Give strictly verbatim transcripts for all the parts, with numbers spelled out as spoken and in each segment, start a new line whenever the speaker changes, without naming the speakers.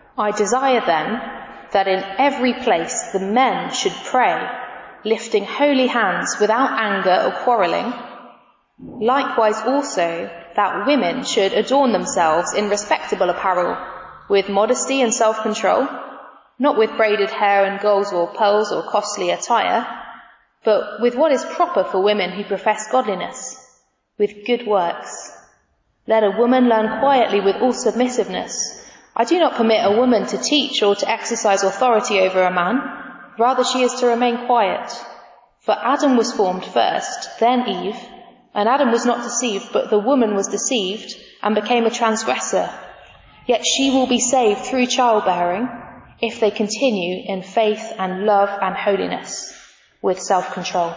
I desire then that in every place the men should pray, lifting holy hands without anger or quarrelling. Likewise also that women should adorn themselves in respectable apparel, with modesty and self-control, not with braided hair and gold or pearls or costly attire, but with what is proper for women who profess godliness, with good works. Let a woman learn quietly with all submissiveness. I do not permit a woman to teach or to exercise authority over a man. Rather she is to remain quiet. For Adam was formed first, then Eve, and Adam was not deceived, but the woman was deceived and became a transgressor. Yet she will be saved through childbearing, if they continue in faith and love and holiness, with self-control.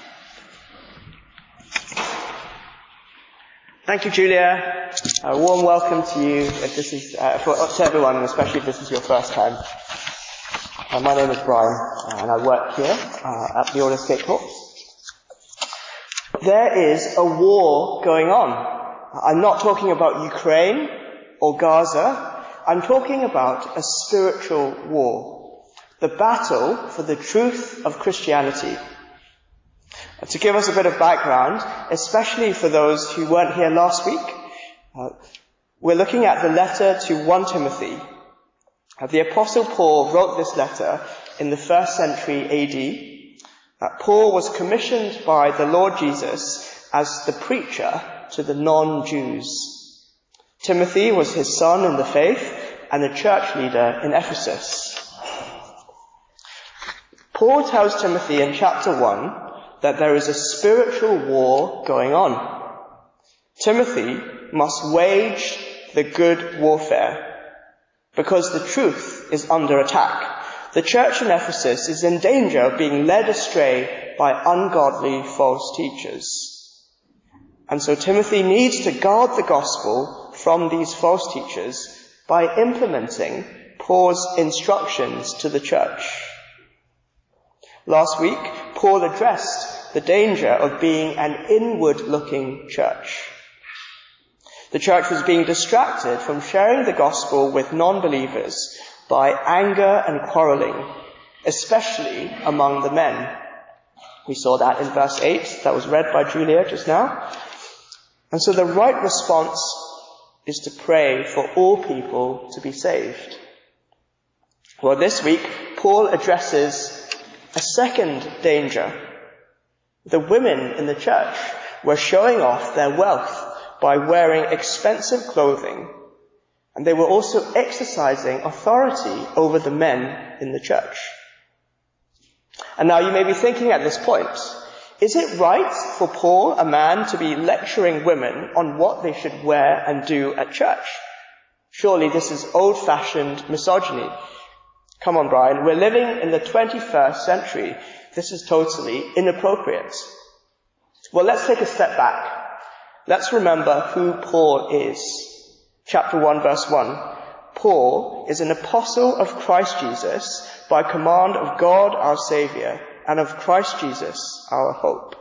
Thank you, Julia. A warm welcome to you, if this is uh, for, to everyone, and especially if this is your first time. Uh, my name is Brian, uh, and I work here uh, at the Aldersgate Corps. There is a war going on. I'm not talking about Ukraine or Gaza. I'm talking about a spiritual war, the battle for the truth of Christianity. To give us a bit of background, especially for those who weren't here last week, uh, we're looking at the letter to First Timothy. Uh, the Apostle Paul wrote this letter in the first century A D. Uh, Paul was commissioned by the Lord Jesus as the preacher to the non-Jews. Timothy was his son in the faith and a church leader in Ephesus. Paul tells Timothy in chapter one that there is a spiritual war going on. Timothy must wage the good warfare because the truth is under attack. The church in Ephesus is in danger of being led astray by ungodly false teachers. And so Timothy needs to guard the gospel from these false teachers by implementing Paul's instructions to the church. Last week, Paul addressed the danger of being an inward-looking church. The church was being distracted from sharing the gospel with non-believers by anger and quarrelling, especially among the men. We saw that in verse eight, that was read by Julia just now. And so the right response is to pray for all people to be saved. Well, this week, Paul addresses a second danger. The women in the church were showing off their wealth by wearing expensive clothing, and they were also exercising authority over the men in the church. And now you may be thinking at this point, is it right for Paul, a man, to be lecturing women on what they should wear and do at church? Surely this is old-fashioned misogyny. Come on, Brian, we're living in the twenty-first century. This is totally inappropriate. Well, let's take a step back. Let's remember who Paul is. Chapter one, verse one. Paul is an apostle of Christ Jesus by command of God our Saviour and of Christ Jesus our hope.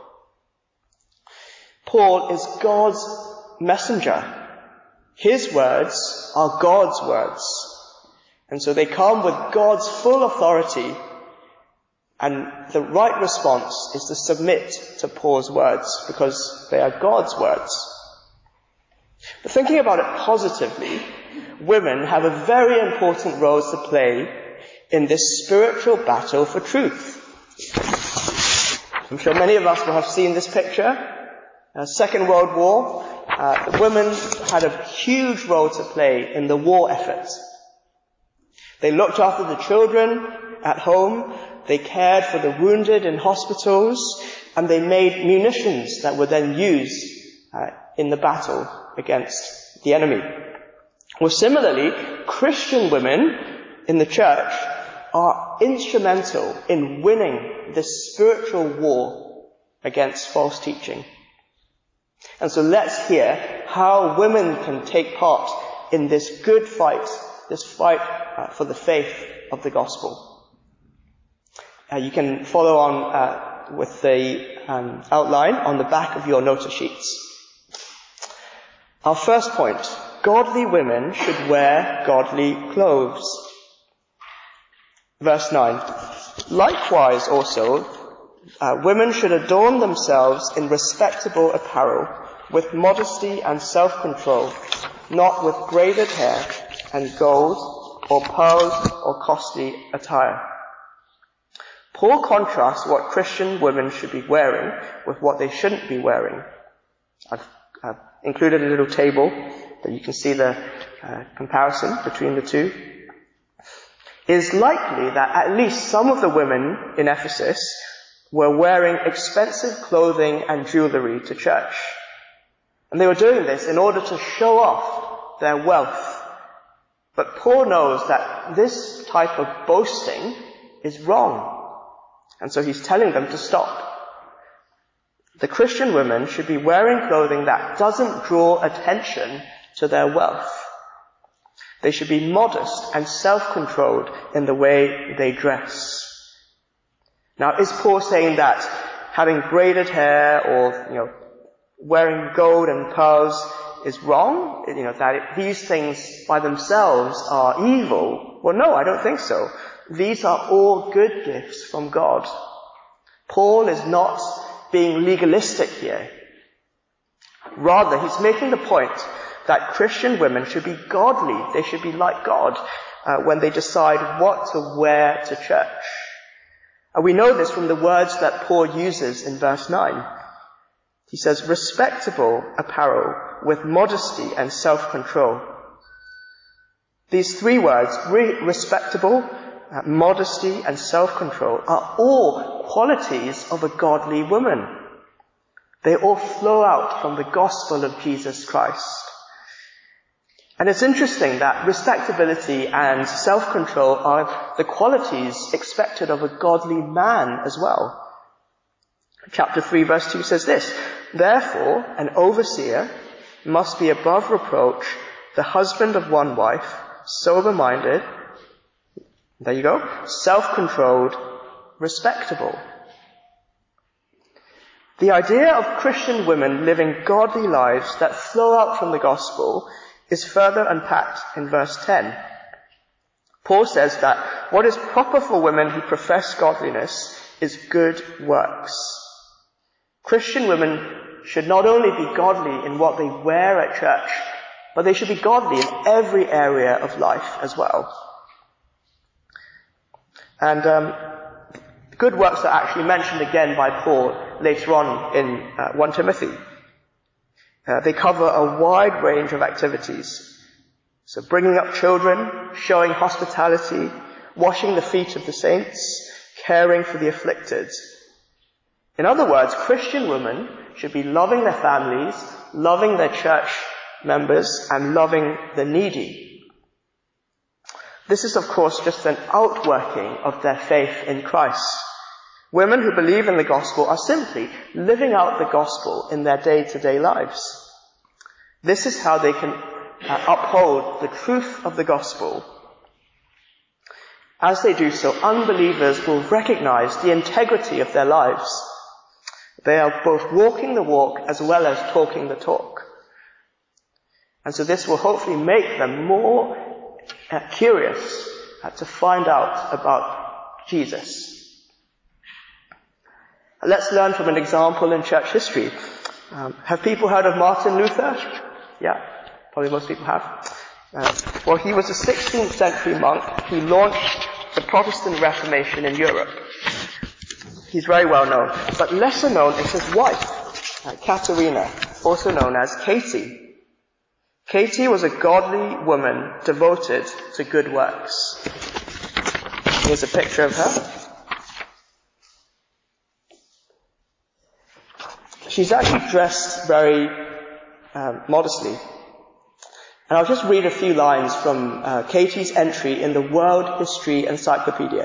Paul is God's messenger. His words are God's words. And so they come with God's full authority, and the right response is to submit to Paul's words because they are God's words. But thinking about it positively, women have a very important role to play in this spiritual battle for truth. I'm sure many of us will have seen this picture. Uh, Second World War, uh, the women had a huge role to play in the war effort. They looked after the children at home, they cared for the wounded in hospitals, and they made munitions that were then used uh, in the battle against the enemy. Well, similarly, Christian women in the church are instrumental in winning this spiritual war against false teaching. And so let's hear how women can take part in this good fight, this fight uh, for the faith of the gospel. Uh, you can follow on uh, with the um, outline on the back of your notice sheets. Our first point, godly women should wear godly clothes. Verse nine. Likewise also, uh, women should adorn themselves in respectable apparel, with modesty and self-control, not with braided hair and gold or pearls or costly attire. Paul contrasts what Christian women should be wearing with what they shouldn't be wearing. I've, I've included a little table that you can see the uh, comparison between the two. It is likely that at least some of the women in Ephesus were wearing expensive clothing and jewelry to church. And they were doing this in order to show off their wealth. But Paul knows that this type of boasting is wrong. And so he's telling them to stop. The Christian women should be wearing clothing that doesn't draw attention to their wealth. They should be modest and self-controlled in the way they dress. Now, is Paul saying that having braided hair or, you know, wearing gold and pearls is wrong? You know, that it, these things by themselves are evil? Well, no, I don't think so. These are all good gifts from God. Paul is not being legalistic here. Rather, he's making the point that Christian women should be godly. They should be like God uh, when they decide what to wear to church. And we know this from the words that Paul uses in verse nine. He says, respectable apparel with modesty and self-control. These three words, re- respectable, uh, modesty and self-control, are all qualities of a godly woman. They all flow out from the gospel of Jesus Christ. And it's interesting that respectability and self-control are the qualities expected of a godly man as well. Chapter three verse two says this, therefore an overseer must be above reproach, the husband of one wife, sober-minded, there you go, self-controlled, respectable. The idea of Christian women living godly lives that flow out from the gospel is further unpacked in verse ten. Paul says that what is proper for women who profess godliness is good works. Christian women should not only be godly in what they wear at church, but they should be godly in every area of life as well. And um, good works are actually mentioned again by Paul later on in uh, First Timothy. Uh, they cover a wide range of activities. So bringing up children, showing hospitality, washing the feet of the saints, caring for the afflicted. In other words, Christian women should be loving their families, loving their church members, and loving the needy. This is, of course, just an outworking of their faith in Christ. Women who believe in the gospel are simply living out the gospel in their day-to-day lives. This is how they can uh, uphold the truth of the gospel. As they do so, unbelievers will recognize the integrity of their lives. They are both walking the walk as well as talking the talk. And so this will hopefully make them more uh, curious uh, to find out about Jesus. Let's learn from an example in church history. Um, have people heard of Martin Luther? Yeah, probably most people have. Uh, well, he was a sixteenth century monk who launched the Protestant Reformation in Europe. He's very well known. But lesser known is his wife, uh, Katharina, also known as Katie. Katie was a godly woman devoted to good works. Here's a picture of her. She's actually dressed very um, modestly. And I'll just read a few lines from uh, Katie's entry in the World History Encyclopedia.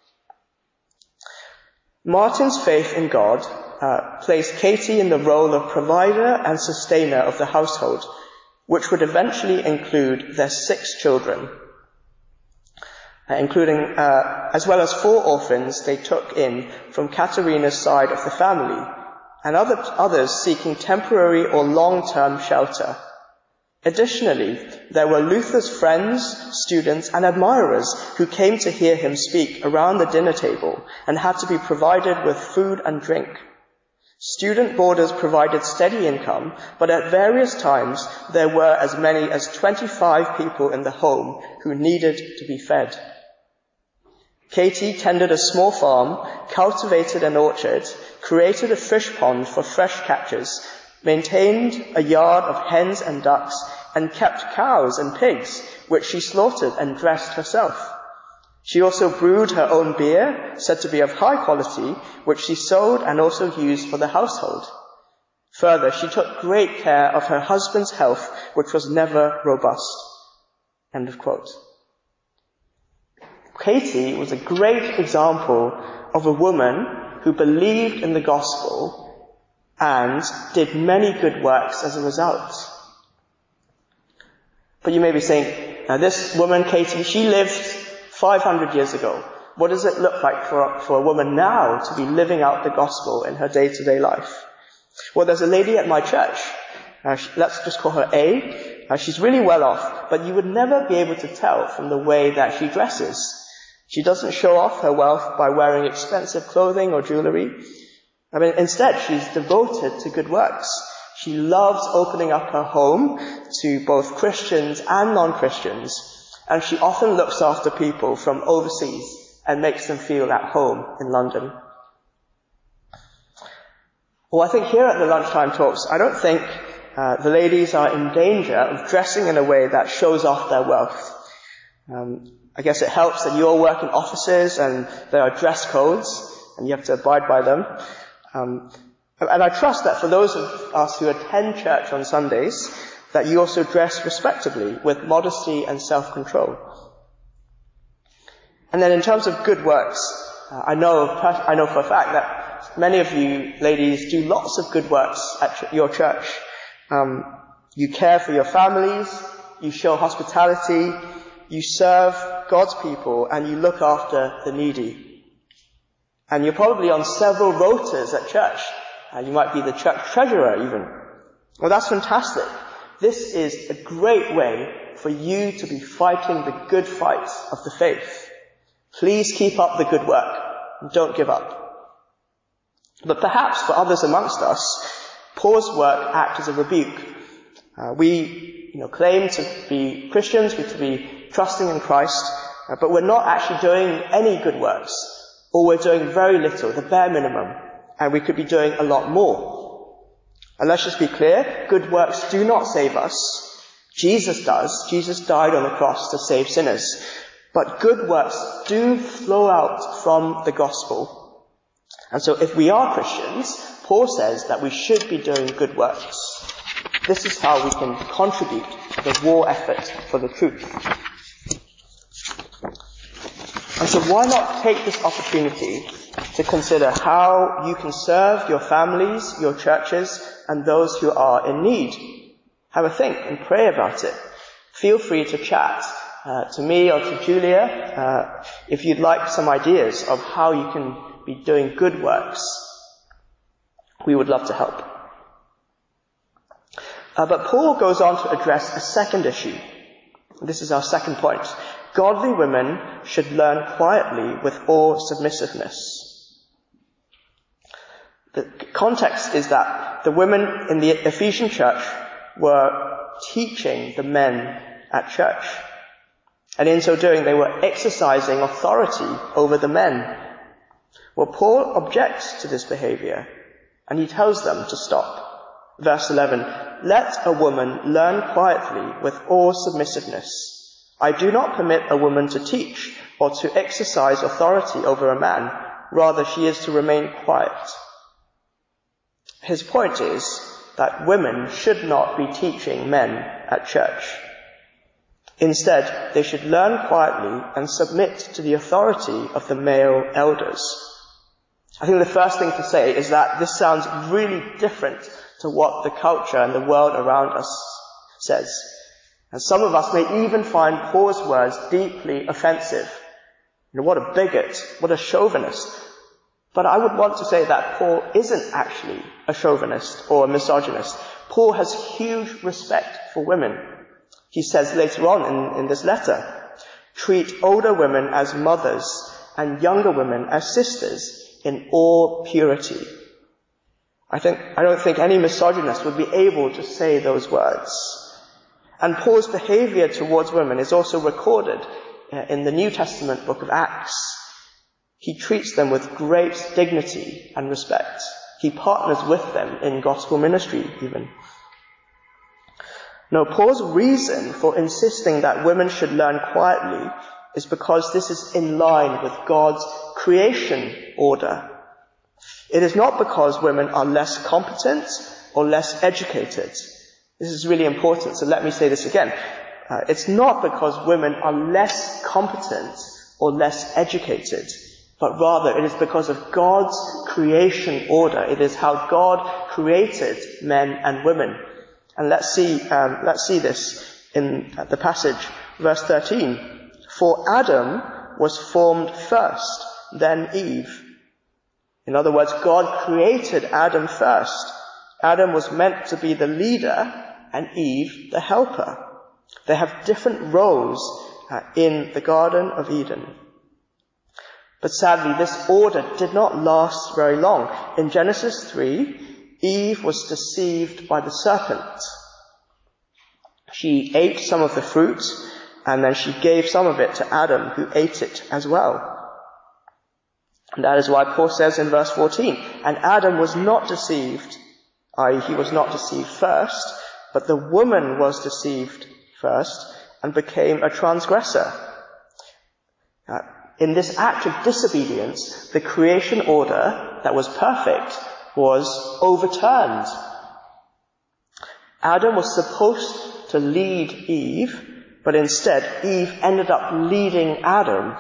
Martin's faith in God uh, placed Katie in the role of provider and sustainer of the household, which would eventually include their six children, uh, including, uh, as well as four orphans they took in from Katharina's side of the family, and other, others seeking temporary or long-term shelter. Additionally, there were Luther's friends, students, and admirers who came to hear him speak around the dinner table and had to be provided with food and drink. Student boarders provided steady income, but at various times there were as many as twenty-five people in the home who needed to be fed. Katie tended a small farm, cultivated an orchard, created a fish pond for fresh catches, maintained a yard of hens and ducks, and kept cows and pigs, which she slaughtered and dressed herself. She also brewed her own beer, said to be of high quality, which she sold and also used for the household. Further, she took great care of her husband's health, which was never robust. End of quote. Katie was a great example of a woman who believed in the gospel and did many good works as a result. But you may be saying, now this woman, Katie, she lived five hundred years ago. What does it look like for, for a woman now to be living out the gospel in her day-to-day life? Well, there's a lady at my church. Uh, she, let's just call her A. Uh, she's really well off, but you would never be able to tell from the way that she dresses. She doesn't show off her wealth by wearing expensive clothing or jewelry. I mean, instead, she's devoted to good works. She loves opening up her home to both Christians and non-Christians, and she often looks after people from overseas and makes them feel at home in London. Well, I think here at the lunchtime talks, I don't think uh, the ladies are in danger of dressing in a way that shows off their wealth. Um, I guess it helps that you all work in offices and there are dress codes and you have to abide by them. Um, and I trust that for those of us who attend church on Sundays, that you also dress respectably with modesty and self-control. And then in terms of good works, uh, I know I know for a fact that many of you ladies do lots of good works at ch- your church. Um, you care for your families, you show hospitality, you serve God's people, and you look after the needy. And you're probably on several rotas at church. Uh, you might be the church treasurer even. Well, that's fantastic. This is a great way for you to be fighting the good fight of the faith. Please keep up the good work and don't give up. But perhaps for others amongst us, Paul's work acts as a rebuke. Uh, we, you know, claim to be Christians, we to be trusting in Christ, uh, but we're not actually doing any good works, or we're doing very little, the bare minimum, and we could be doing a lot more. And let's just be clear, good works do not save us. Jesus does. Jesus died on the cross to save sinners. But good works do flow out from the gospel. And so if we are Christians, Paul says that we should be doing good works. This is how we can contribute to the war effort for the truth. And so why not take this opportunity to consider how you can serve your families, your churches, and those who are in need? Have a think and pray about it. Feel free to chat uh, to me or to Julia uh, if you'd like some ideas of how you can be doing good works. We would love to help. Uh, but Paul goes on to address a second issue. This is our second point. Godly women should learn quietly with all submissiveness. The context is that the women in the Ephesian church were teaching the men at church. And in so doing, they were exercising authority over the men. Well, Paul objects to this behavior, and he tells them to stop. Verse eleven, let a woman learn quietly with all submissiveness. I do not permit a woman to teach or to exercise authority over a man. Rather, she is to remain quiet. His point is that women should not be teaching men at church. Instead, they should learn quietly and submit to the authority of the male elders. I think the first thing to say is that this sounds really different to what the culture and the world around us says. And some of us may even find Paul's words deeply offensive. You know, what a bigot, what a chauvinist. But I would want to say that Paul isn't actually a chauvinist or a misogynist. Paul has huge respect for women. He says later on in, in this letter, treat older women as mothers and younger women as sisters in all purity. I think, I don't think any misogynist would be able to say those words. And Paul's behavior towards women is also recorded in the New Testament book of Acts. He treats them with great dignity and respect. He partners with them in gospel ministry even. Now, Paul's reason for insisting that women should learn quietly is because this is in line with God's creation order. It is not because women are less competent or less educated. This is really important, so let me say this again. Uh, it's not because women are less competent or less educated, but rather it is because of God's creation order. It is how God created men and women. And let's see, um, let's see this in the passage, verse thirteen. For Adam was formed first, then Eve. In other words, God created Adam first. Adam was meant to be the leader and Eve the helper. They have different roles uh, in the Garden of Eden. But sadly, this order did not last very long. In Genesis three, Eve was deceived by the serpent. She ate some of the fruit, and then she gave some of it to Adam, who ate it as well. And that is why Paul says in verse fourteen, and Adam was not deceived, that is he was not deceived first, but the woman was deceived first and became a transgressor. Uh, in this act of disobedience, the creation order that was perfect was overturned. Adam was supposed to lead Eve, but instead Eve ended up leading Adam.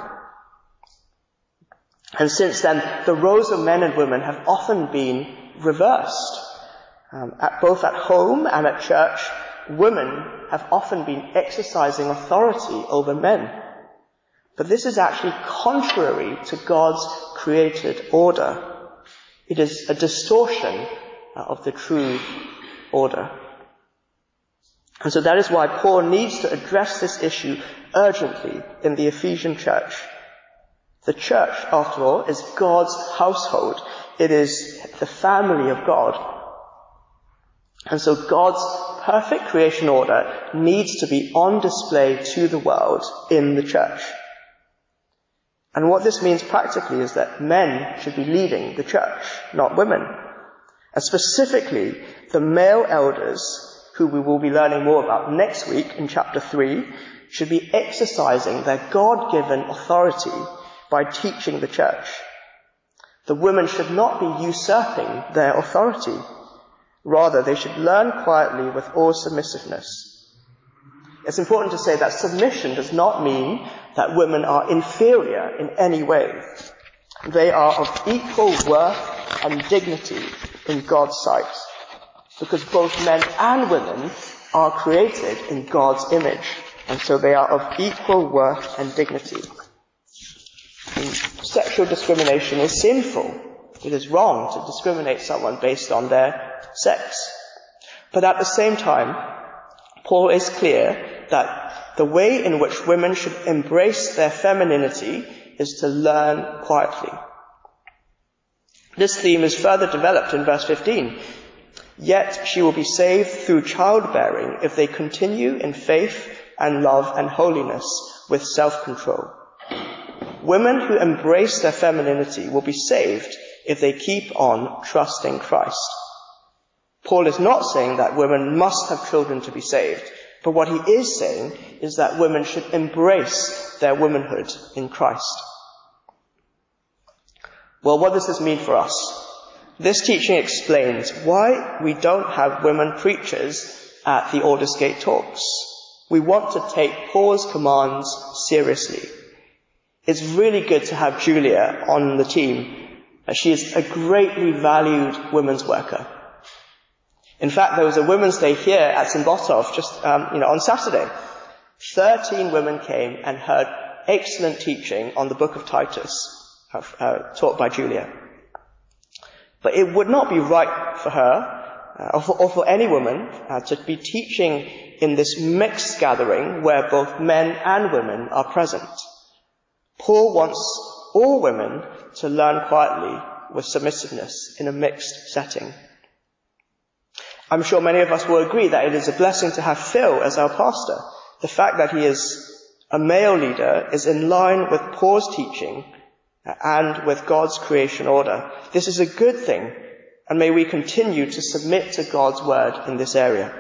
And since then, the roles of men and women have often been reversed. Um, at, both at home and at church, women have often been exercising authority over men. But this is actually contrary to God's created order. It is a distortion of the true order. And so that is why Paul needs to address this issue urgently in the Ephesian church. The church, after all, is God's household. It is the family of God. And so God's perfect creation order needs to be on display to the world in the church. And what this means practically is that men should be leading the church, not women. And specifically, the male elders, who we will be learning more about next week in chapter three, should be exercising their God-given authority by teaching the church. The women should not be usurping their authority. Rather, they should learn quietly with all submissiveness. It's important to say that submission does not mean that women are inferior in any way. They are of equal worth and dignity in God's sight, because both men and women are created in God's image, and so they are of equal worth and dignity. And sexual discrimination is sinful. It is wrong to discriminate someone based on their sex. But at the same time, Paul is clear that the way in which women should embrace their femininity is to learn quietly. This theme is further developed in verse fifteen. Yet she will be saved through childbearing if they continue in faith and love and holiness with self-control. Women who embrace their femininity will be saved if they keep on trusting Christ. Paul is not saying that women must have children to be saved, but what he is saying is that women should embrace their womanhood in Christ. Well, what does this mean for us? This teaching explains why we don't have women preachers at the Aldersgate talks. We want to take Paul's commands seriously. It's really good to have Julia on the team. She is a greatly valued women's worker. In fact, there was a Women's Day here at Saint Botolph just, um, you know, on Saturday. Thirteen women came and heard excellent teaching on the book of Titus, uh, taught by Julia. But it would not be right for her uh, or, for, or for any woman uh, to be teaching in this mixed gathering where both men and women are present. Paul wants all women to learn quietly with submissiveness in a mixed setting. I'm sure many of us will agree that it is a blessing to have Phil as our pastor. The fact that he is a male leader is in line with Paul's teaching and with God's creation order. This is a good thing, and may we continue to submit to God's word in this area.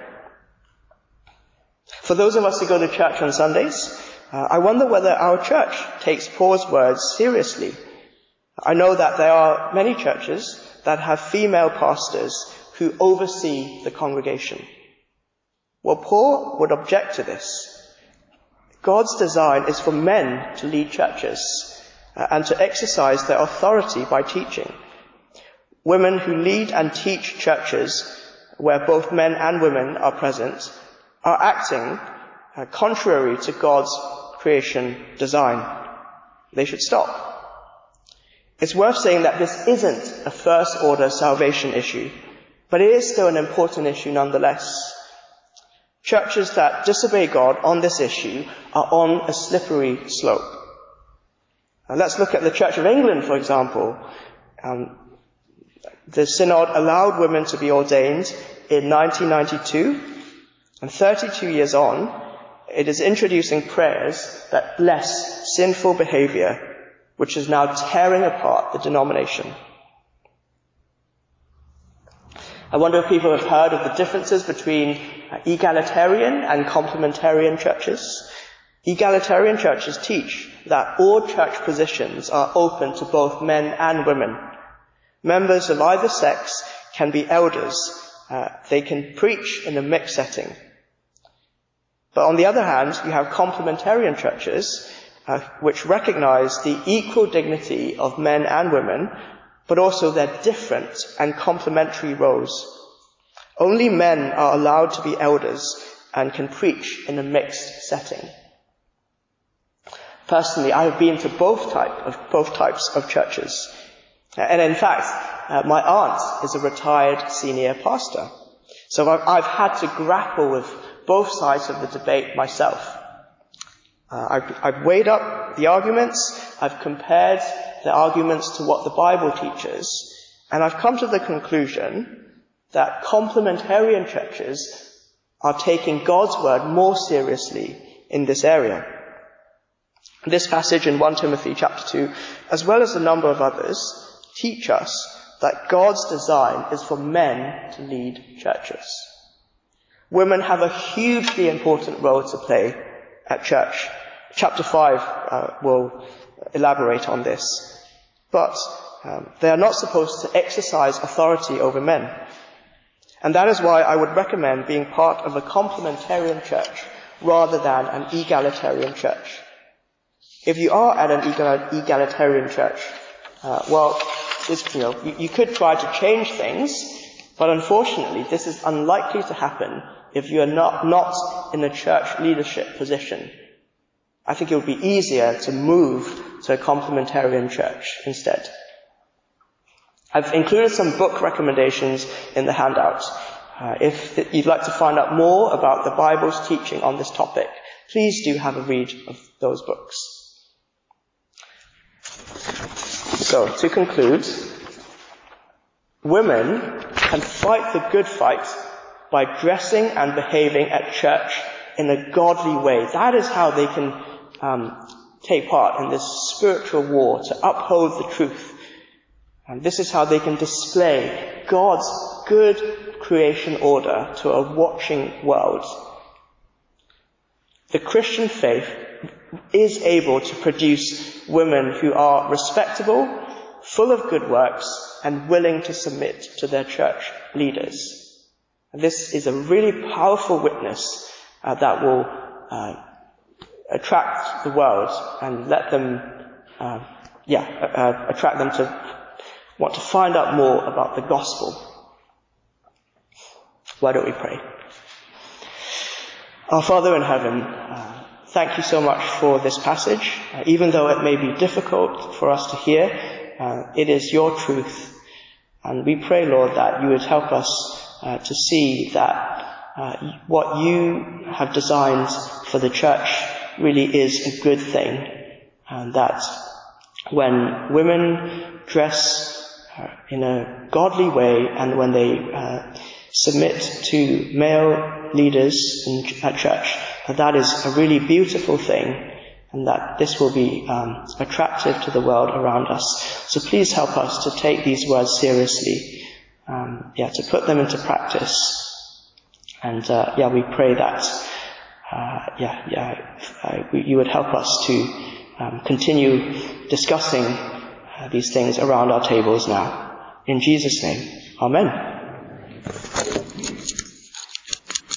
For those of us who go to church on Sundays, uh, I wonder whether our church takes Paul's words seriously. I know that there are many churches that have female pastors who oversee the congregation. Well, Paul would object to this. God's design is for men to lead churches uh, and to exercise their authority by teaching. Women who lead and teach churches where both men and women are present are acting uh, contrary to God's creation design. They should stop. It's worth saying that this isn't a first-order salvation issue, but it is still an important issue nonetheless. Churches that disobey God on this issue are on a slippery slope. Now let's look at the Church of England, for example. Um, the Synod allowed women to be ordained in nineteen ninety-two, and thirty-two years on, it is introducing prayers that bless sinful behavior, which is now tearing apart the denomination. I wonder if people have heard of the differences between egalitarian and complementarian churches. Egalitarian churches teach that all church positions are open to both men and women. Members of either sex can be elders. Uh, they can preach in a mixed setting. But on the other hand, you have complementarian churches uh, which recognize the equal dignity of men and women, but also their different and complementary roles. Only men are allowed to be elders and can preach in a mixed setting. Personally, I have been to both type of both types of churches, and in fact, uh, my aunt is a retired senior pastor, so I've, I've had to grapple with both sides of the debate myself. Uh, I've, I've weighed up the arguments, I've compared the arguments to what the Bible teaches, and I've come to the conclusion that complementarian churches are taking God's word more seriously in this area. This passage in First Timothy chapter two, as well as a number of others, teach us that God's design is for men to lead churches. Women have a hugely important role to play at church. Chapter five uh, will elaborate on this. But um, they are not supposed to exercise authority over men. And that is why I would recommend being part of a complementarian church rather than an egalitarian church. If you are at an egal- egalitarian church, uh, well, this, you know, you, you could try to change things, but unfortunately this is unlikely to happen if you are not, not in a church leadership position. I think it would be easier to move to a complementarian church instead. I've included some book recommendations in the handout. Uh, if you'd like to find out more about the Bible's teaching on this topic, please do have a read of those books. So, to conclude, women can fight the good fight by dressing and behaving at church in a godly way. That is how they can um, take part in this spiritual war to uphold the truth. And this is how they can display God's good creation order to a watching world. The Christian faith is able to produce women who are respectable, full of good works, and willing to submit to their church leaders. And this is a really powerful witness uh, that will uh, attract the world and let them, uh, yeah, uh, attract them to want to find out more about the gospel. Why don't we pray? Our Father in heaven, uh, thank you so much for this passage. Uh, even though it may be difficult for us to hear, uh, it is your truth. And we pray, Lord, that you would help us uh, to see that uh, what you have designed for the church really is a good thing, and that when women dress uh, in a godly way, and when they uh, submit to male leaders in, at church, that that is a really beautiful thing, and that this will be um, attractive to the world around us. So please help us to take these words seriously, um, yeah, to put them into practice. And uh, yeah, we pray that uh, yeah, yeah, uh, we, you would help us to um, continue discussing uh, these things around our tables now. In Jesus' name, Amen.